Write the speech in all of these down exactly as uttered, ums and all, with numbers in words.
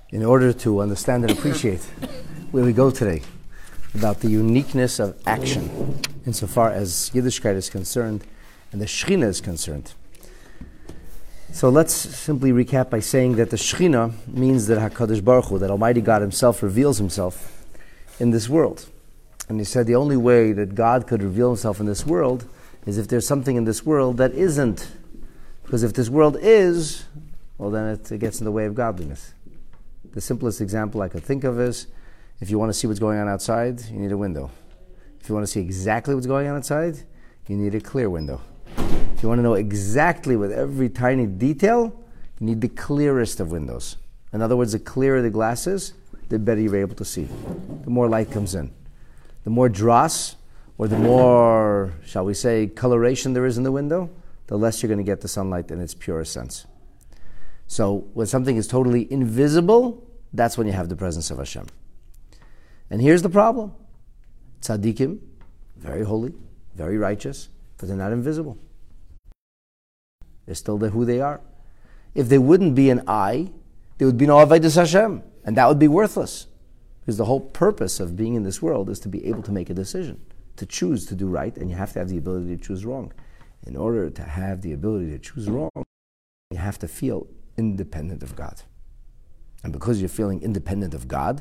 in order to understand and appreciate where we go today about the uniqueness of action insofar as Yiddishkeit is concerned and the Shechina is concerned. So let's simply recap by saying that the Shechina means that HaKadosh Baruch Hu, that Almighty God Himself reveals Himself in this world. And He said the only way that God could reveal Himself in this world is if there's something in this world that isn't. Because if this world is, well then it, it gets in the way of godliness. The simplest example I could think of is, if you want to see what's going on outside, you need a window. If you want to see exactly what's going on outside, you need a clear window. If you want to know exactly with every tiny detail, you need the clearest of windows. In other words, the clearer the glass is, the better you're able to see. The more light comes in. The more dross, or the more, shall we say, coloration there is in the window, the less you're going to get the sunlight in its purest sense. So when something is totally invisible, that's when you have the presence of Hashem. And here's the problem. Tzaddikim, very holy, very righteous, but they're not invisible. They're still the, who they are. If they wouldn't be an I, there would be no Avodas Hashem, and that would be worthless. Because the whole purpose of being in this world is to be able to make a decision, to choose to do right, and you have to have the ability to choose wrong. In order to have the ability to choose wrong, you have to feel independent of God. And because you're feeling independent of God,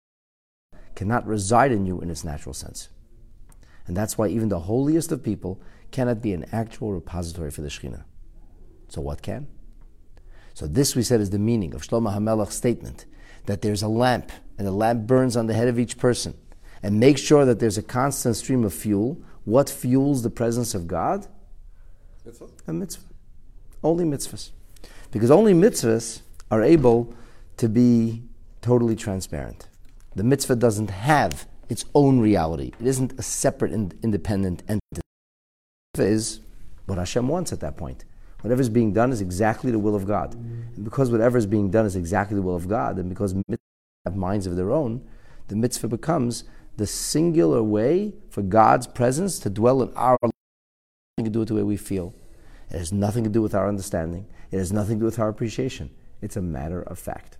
cannot reside in you in its natural sense. And that's why even the holiest of people cannot be an actual repository for the Shekhinah. So what can? So this, we said, is the meaning of Shlomo HaMelech's statement, that there's a lamp, and the lamp burns on the head of each person. And make sure that there's a constant stream of fuel. What fuels the presence of God? Mitzvah. A mitzvah. Only mitzvahs. Because only mitzvahs are able to be totally transparent. The mitzvah doesn't have its own reality. It isn't a separate and independent entity. The mitzvah is what Hashem wants at that point. Whatever is being done is exactly the will of God. And because whatever is being done is exactly the will of God, and because mitzvahs have minds of their own, the mitzvah becomes the singular way for God's presence to dwell in our life. It has nothing to do with the way we feel. It has nothing to do with our understanding. It has nothing to do with our appreciation. It's a matter of fact.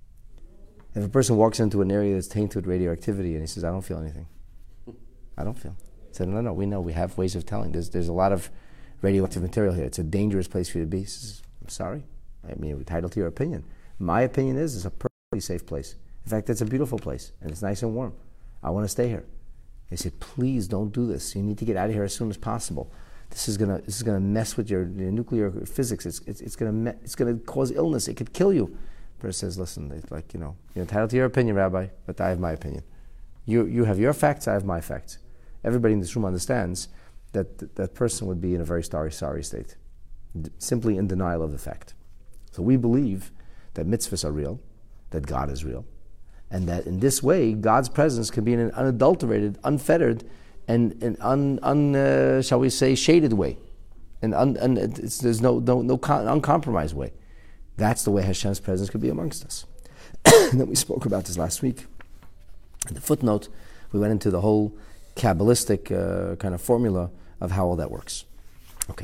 If a person walks into an area that's tainted with radioactivity and he says, I don't feel anything. I don't feel. I said, no, no, we know. We have ways of telling. There's there's a lot of radioactive material here. It's a dangerous place for you to be. He says, I'm sorry. I mean, you're entitled to your opinion. My opinion is it's a perfectly safe place. In fact, it's a beautiful place and it's nice and warm. I want to stay here. They said, please don't do this. You need to get out of here as soon as possible. This is gonna this is gonna mess with your, your nuclear physics. It's it's, it's gonna me- it's gonna cause illness. It could kill you. The person says, listen, it's like, you know, you're entitled to your opinion, Rabbi, but I have my opinion. You you have your facts, I have my facts. Everybody in this room understands that th- that person would be in a very sorry, sorry state, d- simply in denial of the fact. So we believe that mitzvahs are real, that God is real, and that in this way, God's presence can be in an unadulterated, unfettered, and an un, un uh, shall we say, shaded way, and un, un, it's, there's no no no con- uncompromised way. That's the way Hashem's presence could be amongst us. And then we spoke about this last week. In the footnote, we went into the whole Kabbalistic uh, kind of formula of how all that works. Okay.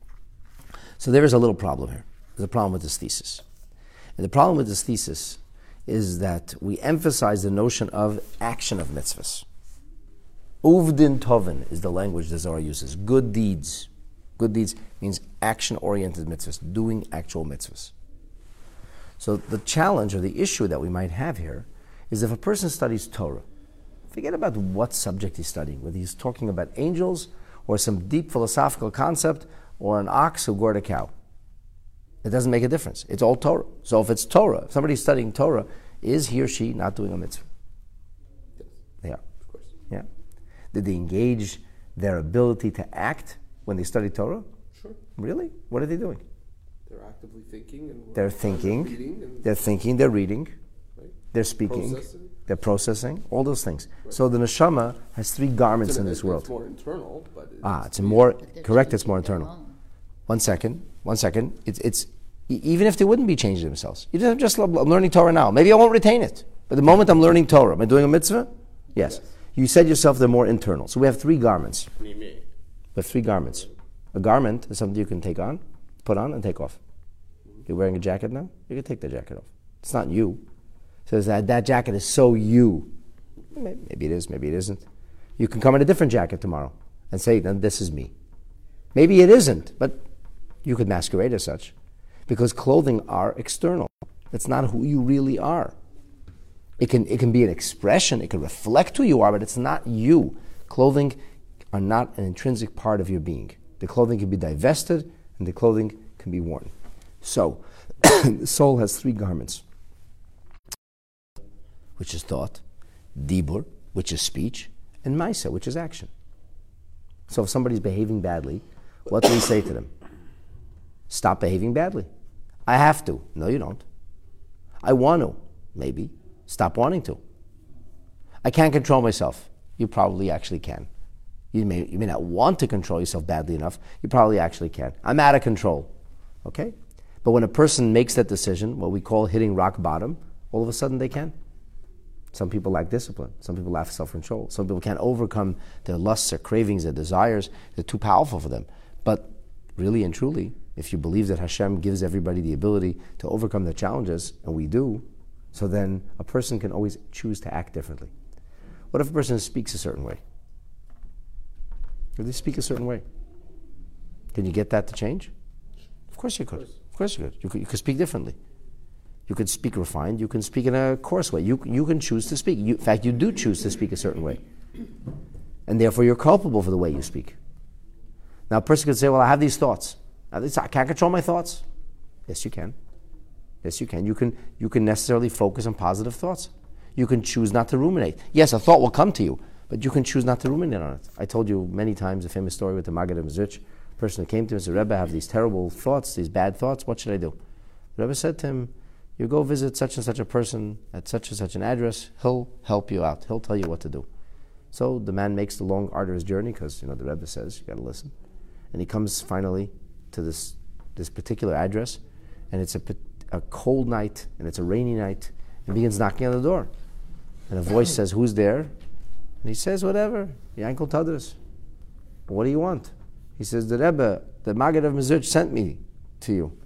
So there is a little problem here. There's a problem with this thesis. And the problem with this thesis is that we emphasize the notion of action of mitzvahs. Uvdin tovin is the language the Zohar uses. Good deeds. Good deeds means action-oriented mitzvahs, doing actual mitzvahs. So the challenge or the issue that we might have here is if a person studies Torah, forget about what subject he's studying, whether he's talking about angels or some deep philosophical concept or an ox who gored a cow. It doesn't make a difference. It's all Torah. So if it's Torah, if somebody's studying Torah, is he or she not doing a mitzvah? Yes. They are. Of course. Yeah. Did they engage their ability to act when they study Torah? Sure. Really? What are they doing? They're actively thinking and They're thinking. They're reading. And They're thinking. They're reading. right? They're speaking. Processing. They're processing. All those things. Right. So the neshama has three garments It's in an- this it's world. more internal, but it's Ah, it's a more They're correct. It's changing more their internal. own. One second. One second. It's it's e- even if they wouldn't be changing themselves. You just just love, I'm learning Torah now. Maybe I won't retain it. But the moment I'm learning Torah, am I doing a mitzvah? Yes. Yes. You said yourself they're more internal. So we have three garments. What do you mean? We have three garments. A garment is something you can take on, put on, and take off. You're wearing a jacket now? You can take the jacket off. It's not you. Says that that jacket is so you. Maybe it is, maybe it isn't. You can come in a different jacket tomorrow and say, then this is me. Maybe it isn't, but you could masquerade as such. Because clothing are external. It's not who you really are. It can, it can be an expression, it can reflect who you are, but it's not you. Clothing are not an intrinsic part of your being. The clothing can be divested, and the clothing can be worn. So, the soul has three garments, which is thought, dibur, which is speech, and maisa, which is action. So if somebody's behaving badly, what do we say to them? Stop behaving badly. I have to. No, you don't. I want to. Maybe. Stop wanting to. I can't control myself. You probably actually can. You may, you may not want to control yourself badly enough. You probably actually can. I'm out of control. Okay? But when a person makes that decision, what we call hitting rock bottom, all of a sudden they can. Some people lack discipline. Some people lack self-control. Some people can't overcome their lusts, their cravings, their desires. They're too powerful for them. But really and truly, if you believe that Hashem gives everybody the ability to overcome their challenges, and we do, so then a person can always choose to act differently. What if a person speaks a certain way? If they speak a certain way, can you get that to change? Of course you could. Of course you could. You could, you could speak differently. You could speak refined. You can speak in a coarse way. You, you can choose to speak. You, in fact, you do choose to speak a certain way. And therefore you're culpable for the way you speak. Now a person could say, well, I have these thoughts. I can't control my thoughts. Yes, you can. Yes, you can. You can you can necessarily focus on positive thoughts. You can choose not to ruminate. Yes, a thought will come to you, but you can choose not to ruminate on it. I told you many times the famous story with the Maggid of Mezritch. A person who came to him and said, Rebbe, I have these terrible thoughts, these bad thoughts. What should I do? The Rebbe said to him, you go visit such and such a person at such and such an address. He'll help you out. He'll tell you what to do. So the man makes the long, arduous journey because, you know, the Rebbe says, you got to listen. And he comes finally to this this particular address, and it's a, a cold night, and it's a rainy night, and begins knocking on the door. And a voice says, who's there? And he says, whatever, Yankel Tadras. What do you want? He says, the Rebbe, the Maggid of Mezritch sent me to you.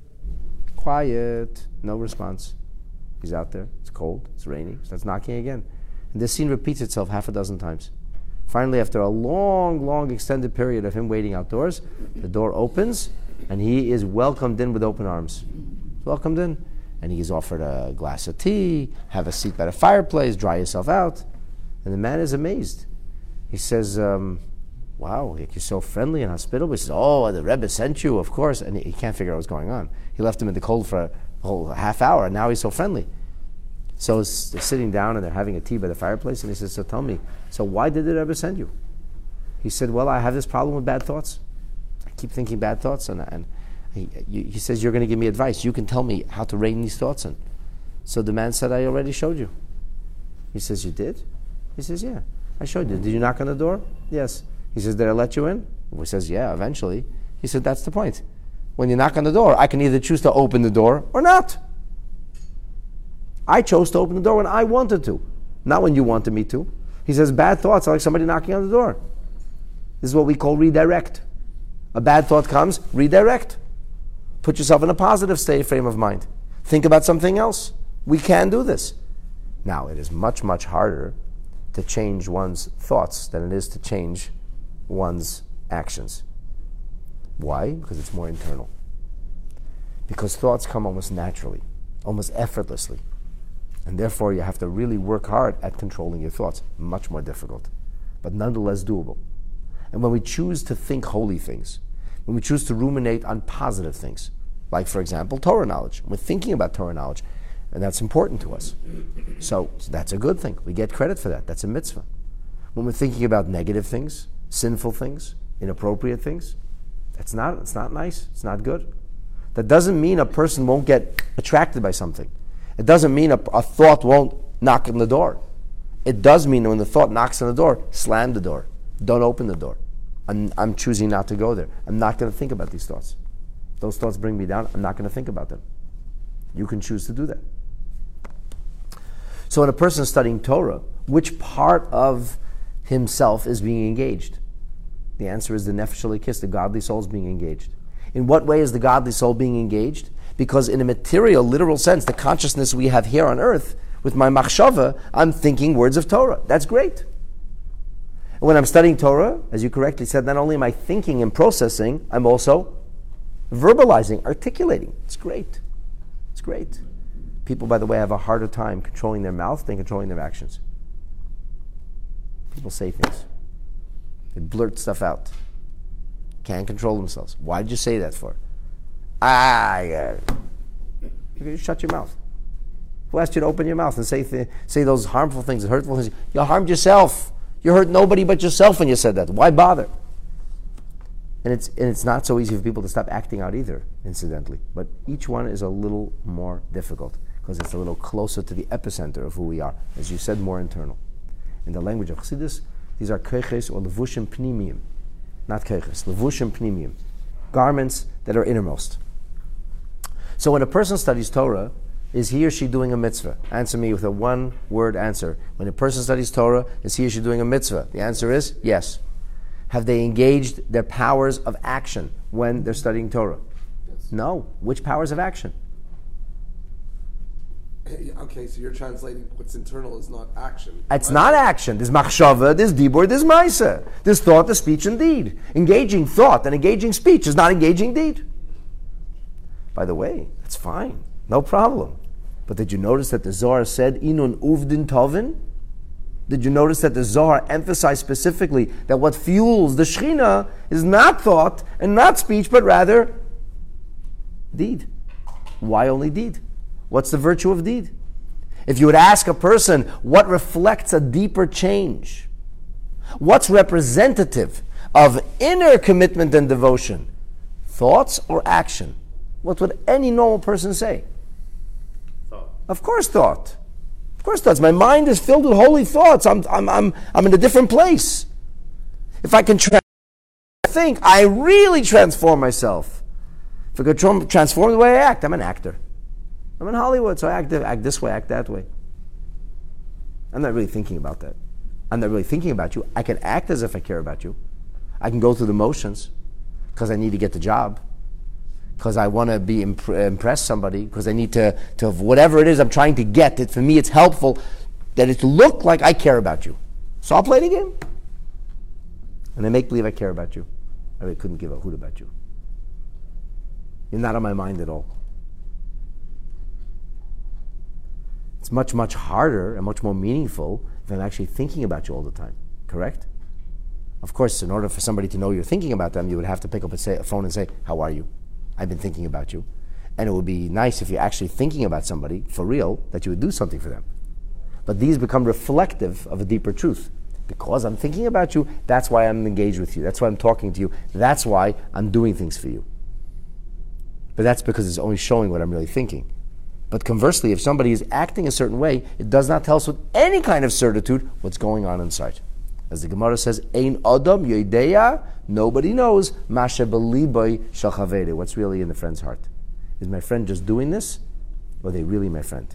Quiet, no response. He's out there, it's cold, it's rainy, he starts knocking again. And this scene repeats itself half a dozen times. Finally, after a long, long extended period of him waiting outdoors, the door opens, and he is welcomed in with open arms. Welcomed in, and he is offered a glass of tea, have a seat by the fireplace, dry yourself out. And the man is amazed. He says, um, wow, you're so friendly and hospitable. He says, oh, the Rebbe sent you, of course. And he can't figure out what's going on. He left him in the cold for a whole half hour, and now he's so friendly. So they're sitting down and they're having a tea by the fireplace, and he says, so tell me, so why did the Rebbe send you? He said, well, I have this problem with bad thoughts. I keep thinking bad thoughts, and, and he, he says, you're going to give me advice. You can tell me how to rein these thoughts in. So the man said, I already showed you. He says, you did? He says, yeah, I showed you. Did you knock on the door? Yes. He says, did I let you in? He says, yeah, eventually. He said, that's the point. When you knock on the door, I can either choose to open the door or not. I chose to open the door when I wanted to, not when you wanted me to. He says, bad thoughts are like somebody knocking on the door. This is what we call redirect. A bad thought comes, redirect. Put yourself in a positive state, frame of mind. Think about something else. We can do this. Now, it is much, much harder to change one's thoughts than it is to change one's actions. Why? Because it's more internal. Because thoughts come almost naturally, almost effortlessly. And therefore, you have to really work hard at controlling your thoughts. Much more difficult, but nonetheless doable. And when we choose to think holy things, when we choose to ruminate on positive things, like, for example, Torah knowledge, we're thinking about Torah knowledge, and that's important to us. So that's a good thing. We get credit for that. That's a mitzvah. When we're thinking about negative things, sinful things, inappropriate things, that's not, it's not nice. It's not good. That doesn't mean a person won't get attracted by something. It doesn't mean a, a thought won't knock on the door. It does mean when the thought knocks on the door, slam the door. Don't open the door. I'm, I'm choosing not to go there. I'm not going to think about these thoughts. Those thoughts bring me down. I'm not going to think about them. You can choose to do that. So when a person is studying Torah, which part of himself is being engaged? The answer is the Nefesh Elokis, the godly soul is being engaged. In what way is the godly soul being engaged? Because in a material, literal sense, the consciousness we have here on earth, With my machshava, I'm thinking words of Torah. That's great. And when I'm studying Torah, as you correctly said, not only am I thinking and processing, I'm also verbalizing, articulating. It's great. It's great. People, by the way, have a harder time controlling their mouth than controlling their actions. People say things. They blurt stuff out. Can't control themselves. Why did you say that for? Ah, yeah. You shut your mouth. Who asked you to open your mouth and say th- say those harmful things, hurtful things? You harmed yourself. You hurt nobody but yourself when you said that. Why bother? And it's and it's not so easy for people to stop acting out either, incidentally. But each one is a little more difficult because it's a little closer to the epicenter of who we are. As you said, more internal. In the language of Chassidus, these are koiches or levushim pnimiyim. Not koiches, levushim pnimiyim. Garments that are innermost. So when a person studies Torah, is he or she doing a mitzvah? Answer me with a one-word answer. When a person studies Torah, is he or she doing a mitzvah? The answer is yes. Have they engaged their powers of action when they're studying Torah? Yes. No. Which powers of action? Okay, so you're translating what's internal is not action. It's Right? not action. There's machshava, there's dibur, there's maisa. There's thought, there's speech, and deed. Engaging thought and engaging speech is not engaging deed. By the way, that's fine. No problem. But did you notice that the Zohar said, Inun uvdin tovin? Did you notice that the Zohar emphasized specifically that what fuels the Shechina is not thought and not speech, but rather deed? Why only deed? What's the virtue of deed? If you would ask a person what reflects a deeper change, what's representative of inner commitment and devotion, thoughts or action, what would any normal person say? Thought. Of course, thought. Of course, thoughts. My mind is filled with holy thoughts. I'm, I'm, I'm, I'm in a different place. If I can tra- think, I really transform myself. If I could tra- transform the way I act, I'm an actor. I'm in Hollywood, so I act, act this way, act that way. I'm not really thinking about that. I'm not really thinking about you. I can act as if I care about you. I can go through the motions because I need to get the job, because I want to be imp- impress somebody, because I need to, to whatever it is I'm trying to get. It, for me, it's helpful that it look like I care about you. So I'll play the game. And I make believe I care about you. I really couldn't give a hoot about you. You're not on my mind at all. It's much, much harder and much more meaningful if I'm actually thinking about you all the time. Correct? Of course, in order for somebody to know you're thinking about them, you would have to pick up a, say, a phone and say, how are you? I've been thinking about you. And it would be nice if you're actually thinking about somebody, for real, that you would do something for them. But these become reflective of a deeper truth. Because I'm thinking about you, that's why I'm engaged with you. That's why I'm talking to you. That's why I'm doing things for you. But that's because it's only showing what I'm really thinking. But conversely, if somebody is acting a certain way, it does not tell us with any kind of certitude what's going on inside. As the Gemara says, Ein Adam Yodeya, nobody knows Masha Beliboy Shalchavede, what's really in the friend's heart. Is my friend just doing this, or are they really my friend?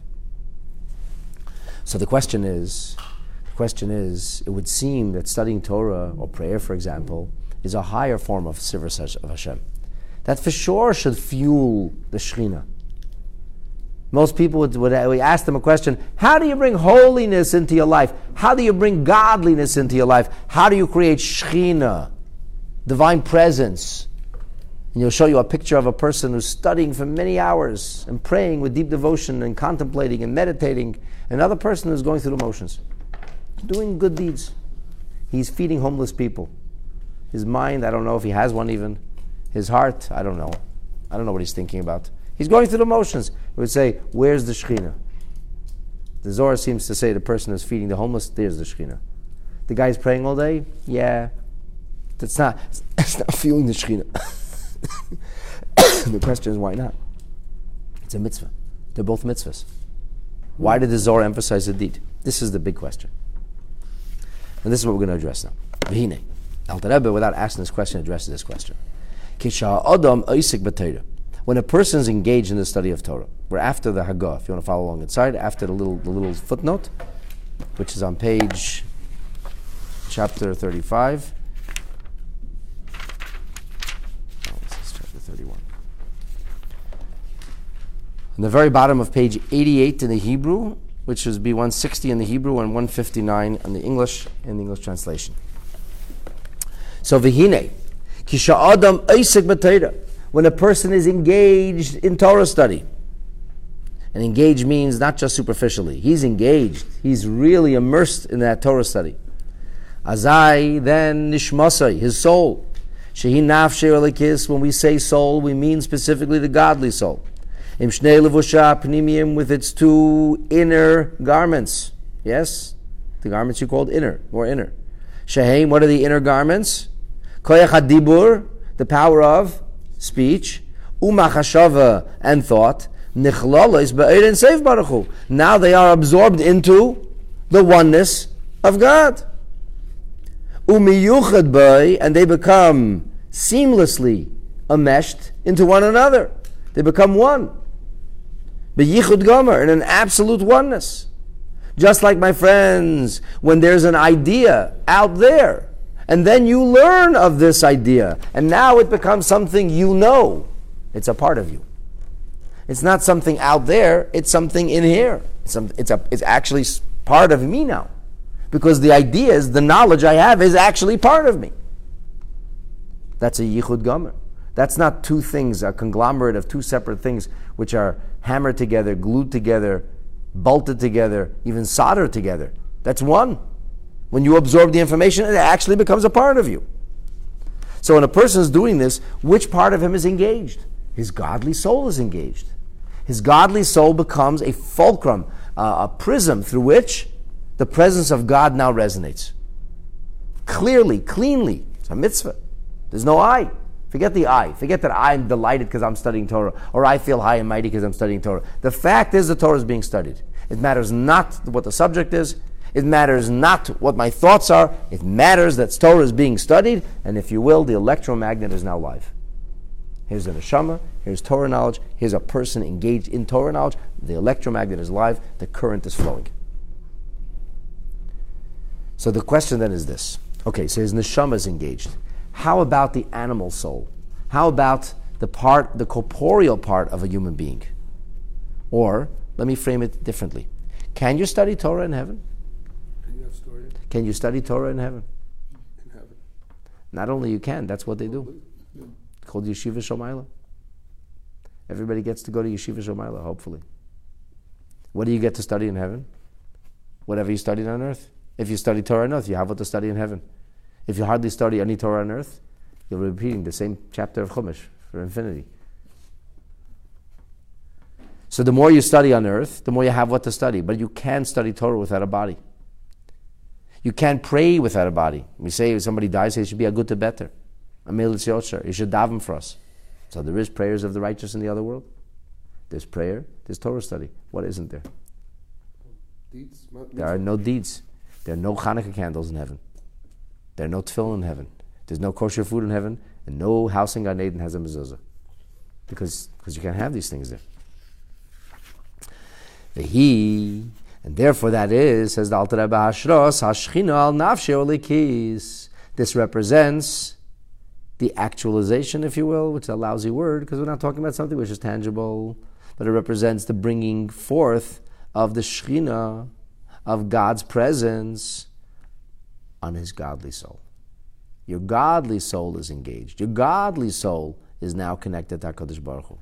So the question is, the question is, it would seem that studying Torah or prayer, for example, is a higher form of service of Hashem. That for sure should fuel the Shechina. Most people would, would we ask them a question, how do you bring holiness into your life? How do you bring godliness into your life? How do you create Shechina, divine presence? And he'll show you a picture of a person who's studying for many hours and praying with deep devotion and contemplating and meditating. Another person who's going through the motions, doing good deeds. He's feeding homeless people. His mind, I don't know if he has one even. His heart, I don't know. I don't know what he's thinking about. He's going through the motions. We would say, where's the Shechina? The Zohar seems to say the person who's feeding the homeless, there's the Shechina. The guy's praying all day? Yeah. That's not, it's not feeling the Shechina. The question is, why not? It's a mitzvah. They're both mitzvahs. Why did the Zohar emphasize the deed? This is the big question. And this is what we're going to address now. V'hine. Alter Rebbe, without asking this question, addresses this question. Kisha Adam Oisik B'Torah. When a person is engaged in the study of Torah, we're after the Haggah, if you want to follow along inside, after the little the little footnote, which is on page, chapter thirty-five. Oh, this is chapter thirty-one. On the very bottom of page eighty-eight in the Hebrew, which would be one sixty in the Hebrew and one fifty-nine in the English, in the English translation. So v'hine, ki sha'adam eisek b'Torah, when a person is engaged in Torah study. And engaged means not just superficially. He's engaged. He's really immersed in that Torah study. Azai, then nishmasai, his soul. Shehi nafshei elikis, when we say soul, we mean specifically the godly soul. Im shnei levusha pnimiyim, with its two inner garments. Yes? The garments you called inner, more inner. Sheheim, what are the inner garments? Koyach hadibur, the power of speech. Umachashava, and thought. Nichlalos ba'erin seif baruch hu. Now they are absorbed into the oneness of God. Umiyuchad bay, and they become seamlessly enmeshed into one another. They become one. Beyichud gomer, in an absolute oneness. Just like, my friends, when there's an idea out there, and then you learn of this idea, and now it becomes something you know. It's a part of you. It's not something out there, it's something in here. It's, some, it's, a, it's actually part of me now. Because the ideas, the knowledge I have is actually part of me. That's a yichud gomer. That's not two things, a conglomerate of two separate things which are hammered together, glued together, bolted together, even soldered together. That's one. When you absorb the information, it actually becomes a part of you. So when a person is doing this, which part of him is engaged? His godly soul is engaged. His godly soul becomes a fulcrum, uh, a prism through which the presence of God now resonates. Clearly, cleanly. It's a mitzvah. There's no I. Forget the I. Forget that I'm delighted because I'm studying Torah, or I feel high and mighty because I'm studying Torah. The fact is the Torah is being studied. It matters not what the subject is. It matters not what my thoughts are. It matters that Torah is being studied, and if you will, the electromagnet is now live. Here's the neshama, here's Torah knowledge, here's a person engaged in Torah knowledge, the electromagnet is live, the current is flowing. So the question then is this. Okay, so his neshama is engaged. How about the animal soul? How about the part, the corporeal part of a human being? Or, let me frame it differently. Can you study Torah in heaven? Can you have story? Can you study Torah in heaven? In heaven. Not only you can, that's what they do. Called Yeshiva Shomayla. Everybody gets to go to Yeshiva Shomayla, hopefully. What do you get to study in heaven? Whatever you studied on earth. If you study Torah on earth, you have what to study in heaven. If you hardly study any Torah on earth, you'll be repeating the same chapter of Chumash for infinity. So the more you study on earth, the more you have what to study. But you can't study Torah without a body. You can't pray without a body. We say if somebody dies, say it should be a good to better. A Melitz Yosher. You should daven for us. So there is prayers of the righteous in the other world. There's prayer. There's Torah study. What isn't there? Deeds? There are no deeds. There are no Hanukkah candles in heaven. There are no tefillin in heaven. There's no kosher food in heaven. And no house in Gan Eden has a mezuzah. Because because you can't have these things there. The he, and therefore that is, says the Alter Rebbe Hashros, Hashchina al nafshe olikis. This represents the actualization, if you will, which is a lousy word, because we're not talking about something which is tangible, but it represents the bringing forth of the Shechina, of God's presence on his godly soul. Your godly soul is engaged. Your godly soul is now connected to HaKadosh Baruch Hu.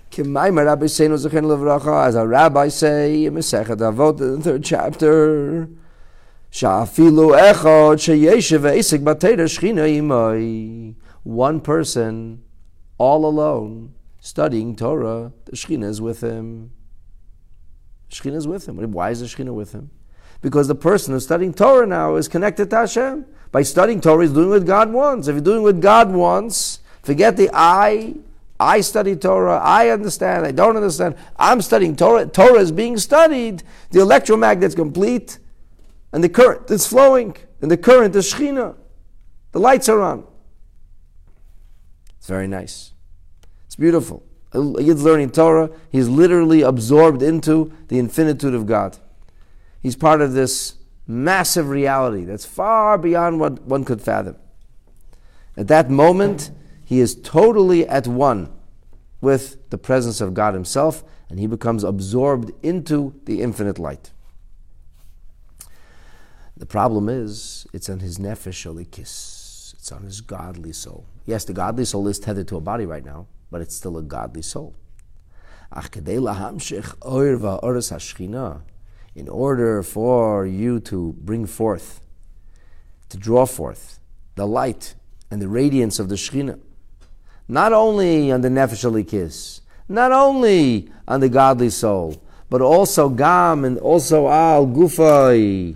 As our rabbi say in Masechet Avot, in the third chapter, one person, all alone, studying Torah, the Shechina is with him. Shechina is with him. Why is the Shechina with him? Because the person who's studying Torah now is connected to Hashem. By studying Torah, he's doing what God wants. If you're doing what God wants, forget the I. I study Torah. I understand. I don't understand. I'm studying Torah. Torah is being studied. The electromagnet's complete. And the current is flowing. And the current is Shechina. The lights are on. It's very nice. It's beautiful. A Yid's learning Torah. He's literally absorbed into the infinitude of God. He's part of this massive reality that's far beyond what one could fathom. At that moment, he is totally at one with the presence of God himself, and he becomes absorbed into the infinite light. The problem is, it's on his nefesh alikis. It's on his godly soul. Yes, the godly soul is tethered to a body right now, but it's still a godly soul. In order for you to bring forth, to draw forth the light and the radiance of the Shekhinah, not only on the nefesh alikis, not only on the godly soul, but also gam and also al gufay,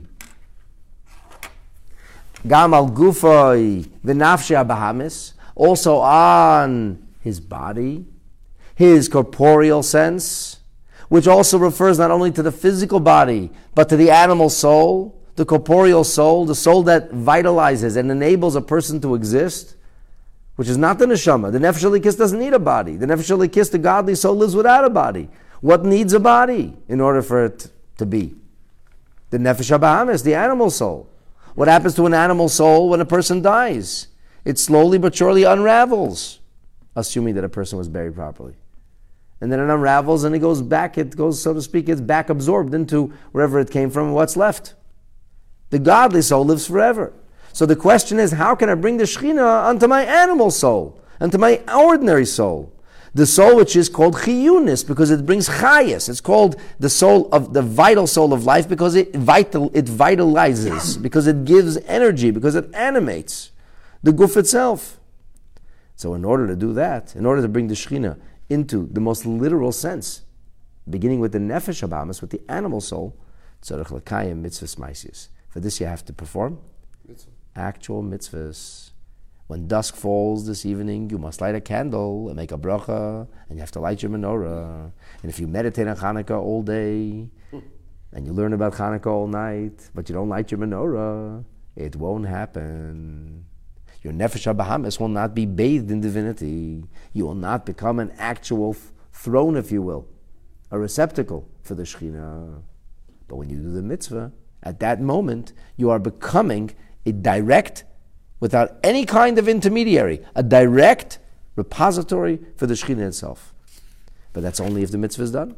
gam al gufay v'nafshe abahamis, also on his body, his corporeal sense, which also refers not only to the physical body, but to the animal soul, the corporeal soul, the soul that vitalizes and enables a person to exist, which is not the neshama. The nefesh alikis doesn't need a body. The nefesh alikis, the godly soul, lives without a body. What needs a body in order for it to be? The nefesh habahamis, the animal soul. What happens to an animal soul when a person dies? It slowly but surely unravels, assuming that a person was buried properly. And then it unravels and it goes back, it goes, so to speak, it's back absorbed into wherever it came from and what's left. The godly soul lives forever. So the question is, how can I bring the Shekhinah onto my animal soul, onto my ordinary soul? The soul which is called chiyunis, because it brings chayas. It's called the soul of the vital soul of life because it vital it vitalizes, because it gives energy, because it animates the guf itself. So in order to do that, in order to bring the Shekhinah into the most literal sense, beginning with the nefesh habahamis, with the animal soul, tzarich l'kayim mitzvahs ma'asis. For this you have to perform Mitzvah. Actual mitzvahs. When dusk falls this evening, you must light a candle and make a bracha, and you have to light your menorah. And if you meditate on Hanukkah all day, and you learn about Hanukkah all night, but you don't light your menorah, it won't happen. Your nefesh habahamis will not be bathed in divinity. You will not become an actual throne, if you will, a receptacle for the Shekhinah. But when you do the mitzvah, at that moment, you are becoming a direct, without any kind of intermediary, a direct repository for the Shekhinah itself. But that's only if the mitzvah is done.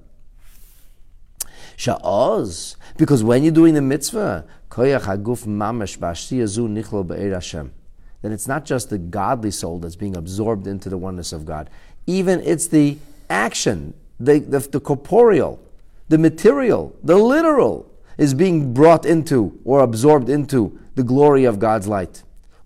Sha'oz, because when you're doing the mitzvah, koyach haguf mamash b'ashtiyah zu nichlo be'er Hashem, then it's not just the godly soul that's being absorbed into the oneness of God. Even it's the action, the, the, the corporeal, the material, the literal, is being brought into or absorbed into the glory of God's light.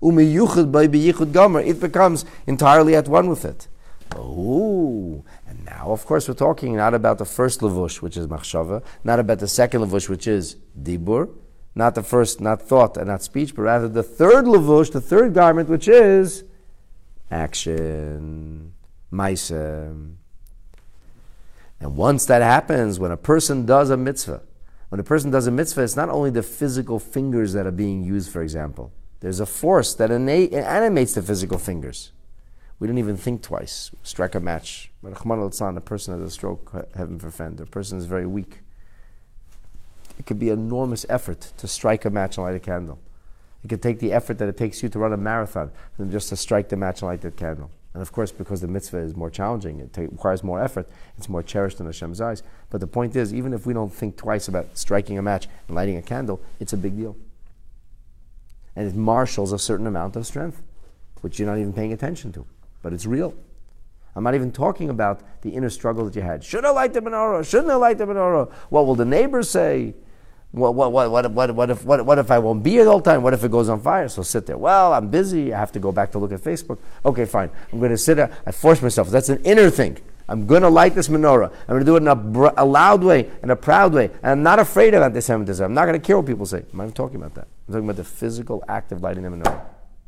It becomes entirely at one with it. Oh, and now of course we're talking not about the first levush, which is machshava, not about the second levush, which is dibur, not the first, not thought and not speech, but rather the third levush, the third garment, which is action, maaseh. And once that happens, when a person does a mitzvah, when a person does a mitzvah, it's not only the physical fingers that are being used, for example. There's a force that animates the physical fingers. We don't even think twice. Strike a match. But a person has a stroke, heaven forfend. A person is very weak. It could be enormous effort to strike a match and light a candle. It could take the effort that it takes you to run a marathon than just to strike the match and light that candle. And of course, because the mitzvah is more challenging, it take, requires more effort, it's more cherished in Hashem's eyes. But the point is, even if we don't think twice about striking a match and lighting a candle, it's a big deal. And it marshals a certain amount of strength, which you're not even paying attention to. But it's real. I'm not even talking about the inner struggle that you had. Should I light the menorah? Shouldn't I light the menorah? What will the neighbors say? What, what, what, what, what, what, if, what, what if I won't be here the whole time? What if it goes on fire? So sit there. Well, I'm busy. I have to go back to look at Facebook. Okay, fine. I'm going to sit there. I force myself. That's an inner thing. I'm going to light this menorah. I'm going to do it in a, br- a loud way, in a proud way. And I'm not afraid of anti-Semitism. I'm not going to care what people say. I'm not even talking about that. I'm talking about the physical act of lighting the menorah.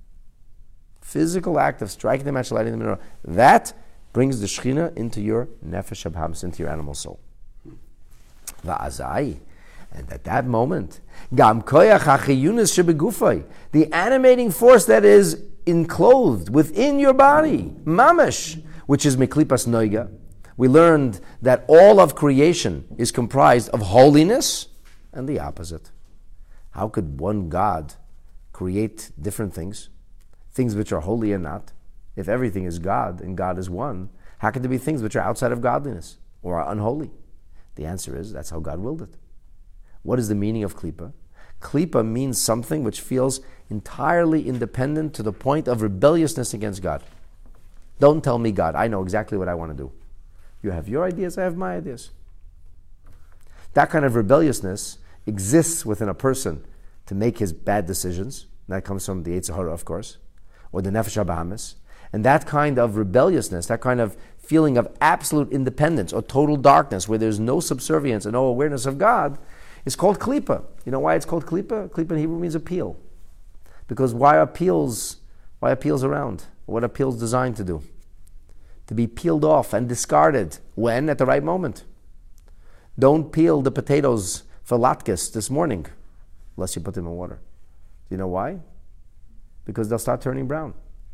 Physical act of striking the match, lighting the menorah. That brings the Shekhinah into your nefesh habahamis, into your animal soul. Va'azai. And at that moment, gam koyach hachiyunis shebegufay, the animating force that is enclosed within your body, mamash, which is miklipas noiga. We learned that all of creation is comprised of holiness and the opposite. How could one God create different things, things which are holy and not? If everything is God and God is one, how could there be things which are outside of godliness or are unholy? The answer is that's how God willed it. What is the meaning of klipa? Klipa means something which feels entirely independent to the point of rebelliousness against God. Don't tell me God. I know exactly what I want to do. You have your ideas, I have my ideas. That kind of rebelliousness exists within a person to make his bad decisions. That comes from the Yetzer Hara, of course, or the Nefesh HaBahamis. And that kind of rebelliousness, that kind of feeling of absolute independence or total darkness, where there's no subservience and no awareness of God, is called klipa. You know why it's called klipa? Klipa in Hebrew means appeal. Because why are peels, why are peels around? What are peels designed to do? To be peeled off and discarded. When? At the right moment. Don't peel the potatoes for latkes this morning, unless you put them in water. Do you know why? Because they'll start turning brown.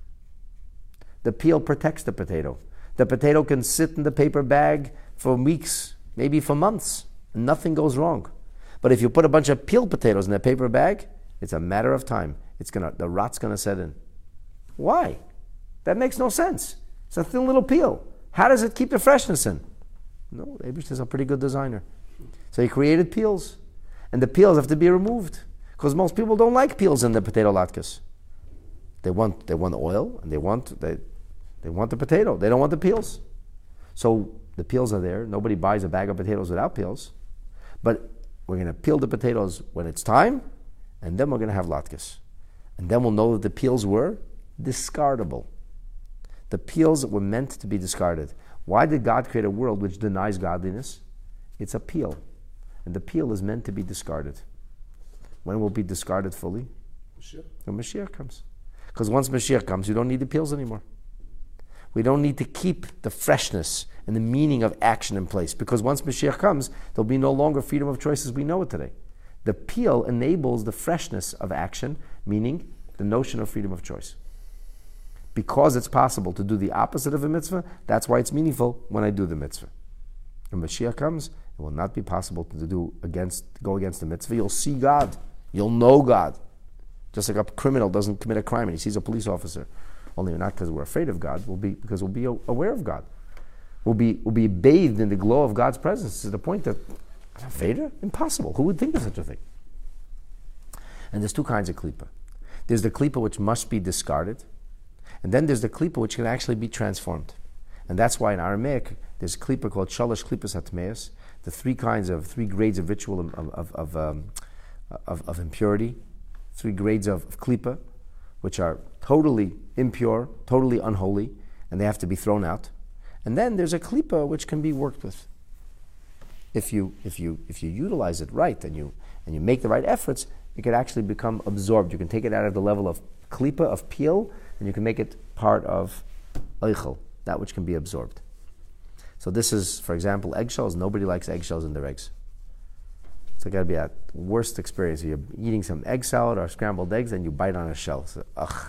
The peel protects the potato. The potato can sit in the paper bag for weeks, maybe for months, and nothing goes wrong. But if you put a bunch of peeled potatoes in a paper bag, it's a matter of time. It's gonna, the rot's going to set in. Why? That makes no sense. It's a thin little peel. How does it keep the freshness in? No, Abish is a pretty good designer. So he created peels. And the peels have to be removed. Because most people don't like peels in the potato latkes. They want they want oil and they want they, they want the potato. They don't want the peels. So the peels are there. Nobody buys a bag of potatoes without peels. But we're going to peel the potatoes when it's time, and then we're going to have latkes. And then we'll know that the peels were discardable. The peels were meant to be discarded. Why did God create a world which denies godliness? It's a peel. And the peel is meant to be discarded. When will it be discarded fully? Mashiach. When Mashiach comes. Because once Mashiach comes, you don't need the peels anymore. We don't need to keep the freshness and the meaning of action in place. Because once Mashiach comes, there'll be no longer freedom of choice as we know it today. The peel enables the freshness of action, meaning the notion of freedom of choice. Because it's possible to do the opposite of a mitzvah, that's why it's meaningful when I do the mitzvah. When Mashiach comes, it will not be possible to do against, go against the mitzvah. You'll see God. You'll know God. Just like a criminal doesn't commit a crime and he sees a police officer. Only not because we're afraid of God, we'll be because we'll be aware of God. We'll be, we'll be bathed in the glow of God's presence to the point that, Veda? Impossible. Who would think of such a thing? And there's two kinds of klipa. There's the klipa which must be discarded, and then there's the klipa which can actually be transformed. And that's why in Aramaic, there's a klipa called shalosh klipas hatmeis, the three kinds of, three grades of ritual of, of, of, um, of, of impurity, three grades of, of klipa, which are totally impure, totally unholy, and they have to be thrown out. And then there's a klipa which can be worked with. If you if you if you utilize it right and you and you make the right efforts, it can actually become absorbed. You can take it out of the level of klipa, of peel, and you can make it part of eichel, that which can be absorbed. So this is, for example, eggshells. Nobody likes eggshells in their eggs. So it's got to be a worst experience. You're eating some egg salad or scrambled eggs and you bite on a shell. So, ugh.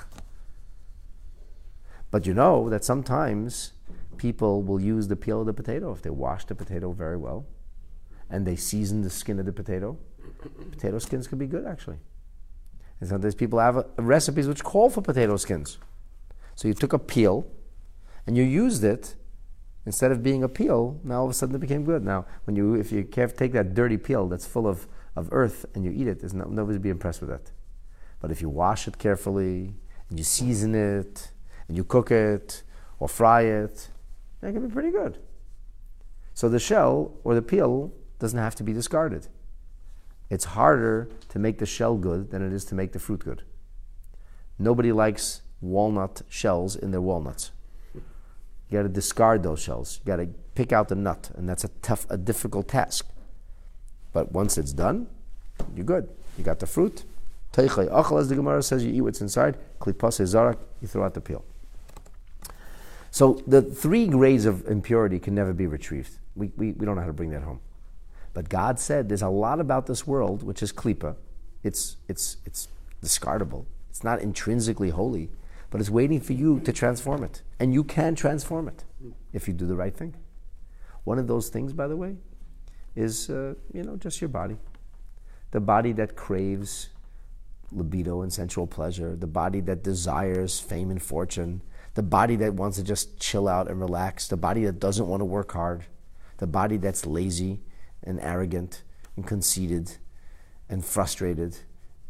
But you know that sometimes people will use the peel of the potato if they wash the potato very well and they season the skin of the potato. Potato skins can be good, actually. And sometimes people have a, a recipes which call for potato skins. So you took a peel and you used it. Instead of being a peel, now all of a sudden it became good. Now, when you, if you take that dirty peel that's full of, of earth and you eat it, there's no, nobody will be impressed with that. But if you wash it carefully, and you season it, and you cook it, or fry it, that can be pretty good. So the shell, or the peel, doesn't have to be discarded. It's harder to make the shell good than it is to make the fruit good. Nobody likes walnut shells in their walnuts. You got to discard those shells. You got to pick out the nut, and that's a tough, a difficult task. But once it's done, you're good. You got the fruit. Teichai achal, as the Gemara says, you eat what's inside. Klipas zarak, you throw out the peel. So the three grades of impurity can never be retrieved. We, we, we don't know how to bring that home. But God said there's a lot about this world which is klipa. It's, it's, it's discardable. It's not intrinsically holy. But it's waiting for you to transform it. And you can transform it if you do the right thing. One of those things, by the way, is, uh, you know, just your body. The body that craves libido and sensual pleasure. The body that desires fame and fortune. The body that wants to just chill out and relax. The body that doesn't want to work hard. The body that's lazy and arrogant and conceited and frustrated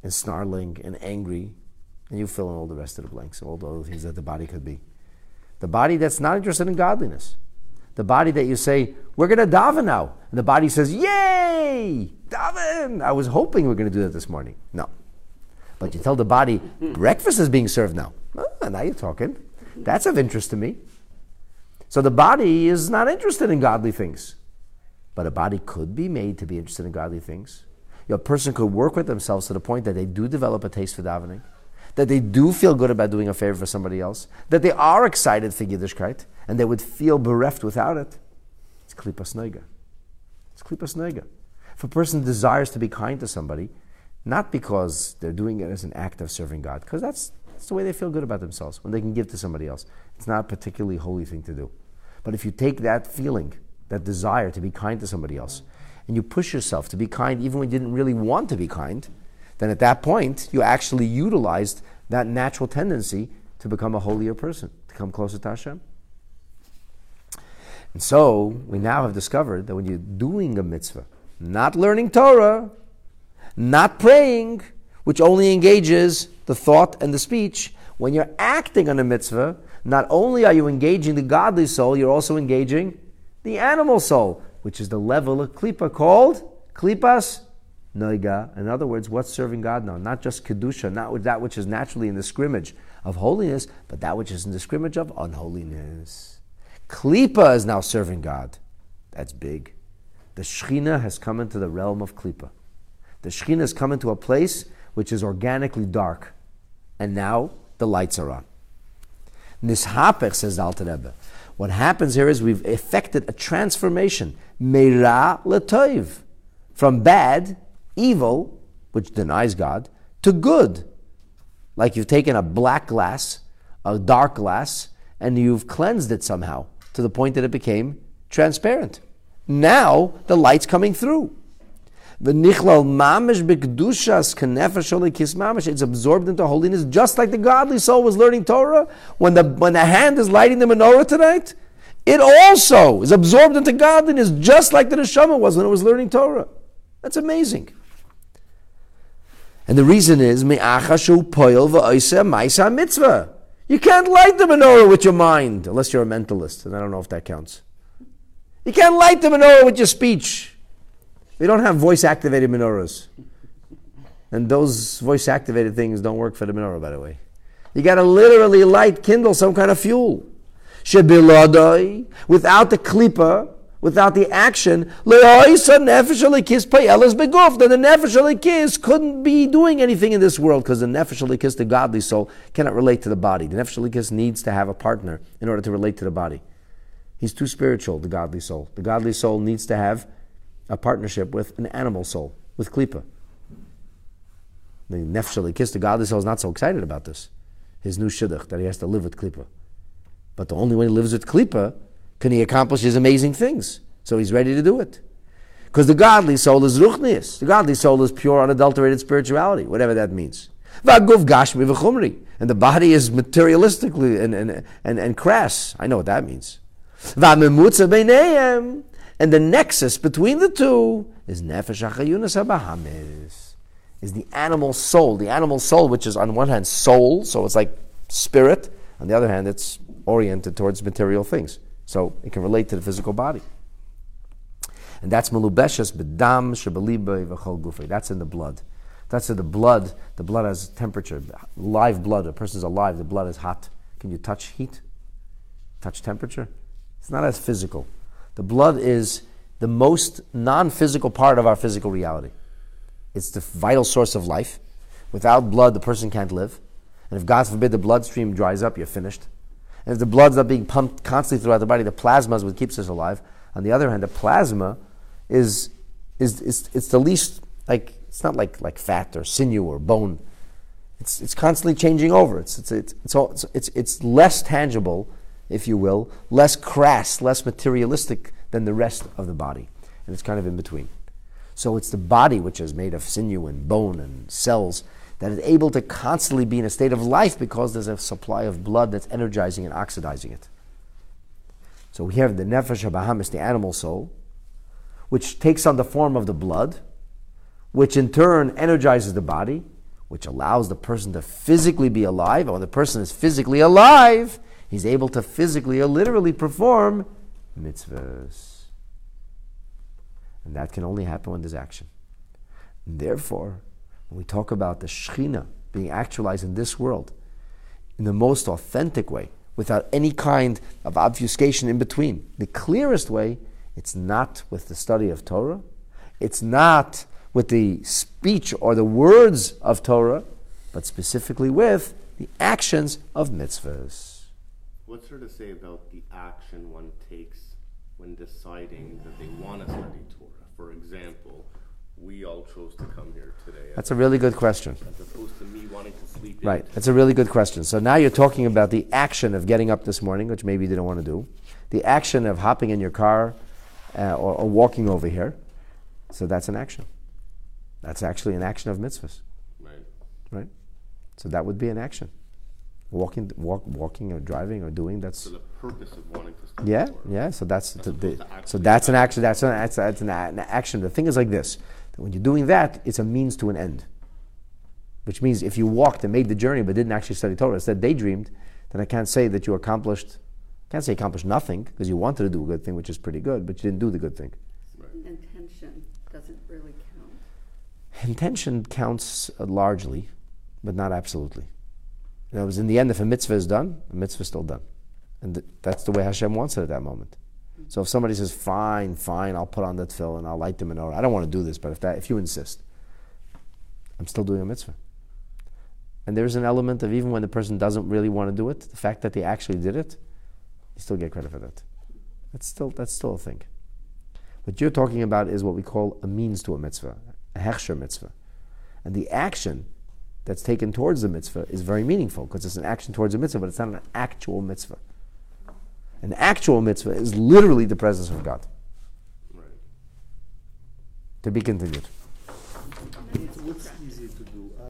and snarling and angry, and you fill in all the rest of the blanks, all the other things that the body could be. The body that's not interested in godliness. The body that you say, we're going to daven now. And the body says, yay, daven. I was hoping we were going to do that this morning. No. But you tell the body, breakfast is being served now. Ah, now you're talking. That's of interest to me. So the body is not interested in godly things. But a body could be made to be interested in godly things. You know, a person could work with themselves to the point that they do develop a taste for davening, that they do feel good about doing a favor for somebody else, that they are excited for Yiddishkeit, and they would feel bereft without it. It's klipas neiga. It's klipas neiga. If a person desires to be kind to somebody, not because they're doing it as an act of serving God, because that's, that's the way they feel good about themselves, when they can give to somebody else. It's not a particularly holy thing to do. But if you take that feeling, that desire to be kind to somebody else, and you push yourself to be kind even when you didn't really want to be kind, then at that point, you actually utilized that natural tendency to become a holier person, to come closer to Hashem. And so, we now have discovered that when you're doing a mitzvah, not learning Torah, not praying, which only engages the thought and the speech, when you're acting on a mitzvah, not only are you engaging the godly soul, you're also engaging the animal soul, which is the level of klipa called klipas noiga. In other words, what's serving God now? Not just kedusha, not that which is naturally in the scrimmage of holiness, but that which is in the scrimmage of unholiness. Klipa is now serving God. That's big. The Shekhinah has come into the realm of klipa. The Shekhinah has come into a place which is organically dark, and now the lights are on. Nishapech, says the Alter Rebbe. What happens here is we've effected a transformation, meira letoiv, from bad, evil, which denies God, to good. Like you've taken a black glass, a dark glass, and you've cleansed it somehow to the point that it became transparent. Now the light's coming through. It's absorbed into holiness, just like the godly soul was learning Torah. When the when the hand is lighting the menorah tonight, it also is absorbed into godliness, just like the neshama was when it was learning Torah. That's amazing. And the reason is, you can't light the menorah with your mind, unless you're a mentalist, and I don't know if that counts. You can't light the menorah with your speech. We don't have voice-activated menorahs. And those voice-activated things don't work for the menorah, by the way. You got to literally light, kindle some kind of fuel. Shebiladoi, without the klipa, without the action, le'oisa nefesh alikis payelas beguf. Then the nefesh alikis couldn't be doing anything in this world, because the nefesh alikis, the godly soul, cannot relate to the body. The nefesh alikis needs to have a partner in order to relate to the body. He's too spiritual, the godly soul. The godly soul needs to have a partnership with an animal soul, with klipa. The nefesh alikis, the godly soul, is not so excited about this. His new shidduch, that he has to live with klipa. But the only way he lives with klipa can he accomplish his amazing things. So he's ready to do it. Because the godly soul is ruchnius. The godly soul is pure, unadulterated spirituality, whatever that means. V'aguf gashmi v'chumri. And the body is materialistically and, and, and, and crass. I know what that means. V'amemutza b'neihem. And the nexus between the two is nefesh achayunas habahamis, is the animal soul. The animal soul, which is on one hand soul, so it's like spirit. On the other hand, it's oriented towards material things. So it can relate to the physical body. And that's melubeshes b'dam shebelibay v'chol gufay. That's in the blood. That's in the blood. The blood has temperature. Live blood. A person's alive. The blood is hot. Can you touch heat? Touch temperature? It's not as physical. The blood is the most non-physical part of our physical reality. It's the vital source of life. Without blood, the person can't live. And if, God forbid, the bloodstream dries up, you're finished. And if the blood's not being pumped constantly throughout the body, the plasma is what keeps us alive. On the other hand, the plasma is, is, is it's the least, like, it's not like, like fat or sinew or bone. It's, it's constantly changing over. It's, it's, it's, it's, all, it's, it's, it's less tangible, if you will, less crass, less materialistic than the rest of the body. And it's kind of in between. So it's the body, which is made of sinew and bone and cells, that is able to constantly be in a state of life because there's a supply of blood that's energizing and oxidizing it. So we have the nefesh habahamis, the animal soul, which takes on the form of the blood, which in turn energizes the body, which allows the person to physically be alive. And when the person is physically alive, he's able to physically or literally perform mitzvahs. And that can only happen when there's action. And therefore, when we talk about the Shekhinah being actualized in this world in the most authentic way, without any kind of obfuscation in between, the clearest way, it's not with the study of Torah, it's not with the speech or the words of Torah, but specifically with the actions of mitzvahs. What's there to say about the action one takes when deciding that they want to study Torah? For example, we all chose to come here today. That's a really good question. As opposed to me wanting to sleep Right, in. that's a really good question. So now you're talking about the action of getting up this morning, which maybe you didn't want to do, the action of hopping in your car uh, or, or walking over here. So that's an action. That's actually an action of mitzvahs. Right. Right? So that would be an action. Walking, walk, walking or driving or doing, that's... For the purpose of wanting to study Yeah, Torah. yeah. So that's the, the, opposed to actually so that's an studying. action. That's an, that's, that's an, a- an action. The thing is like this: that when you're doing that, it's a means to an end. Which means if you walked and made the journey but didn't actually study Torah, instead daydreamed, then I can't say that you accomplished. Can't say accomplished nothing because you wanted to do a good thing, which is pretty good, but you didn't do the good thing. Intention doesn't really count. Intention counts uh, largely, but not absolutely. In other words, in the end, if a mitzvah is done, a mitzvah is still done. And th- that's the way Hashem wants it at that moment. So if somebody says, fine, fine, I'll put on that tefillin and I'll light the menorah. I don't want to do this, but if that, if you insist, I'm still doing a mitzvah. And there's an element of even when the person doesn't really want to do it, the fact that they actually did it, you still get credit for that. That's still, that's still a thing. What you're talking about is what we call a means to a mitzvah, a hechsher mitzvah. And the action that's taken towards the mitzvah is very meaningful because it's an action towards a mitzvah, but it's not an actual mitzvah. An actual mitzvah is literally the presence of God. Right. To be continued. And it's What's easy to do?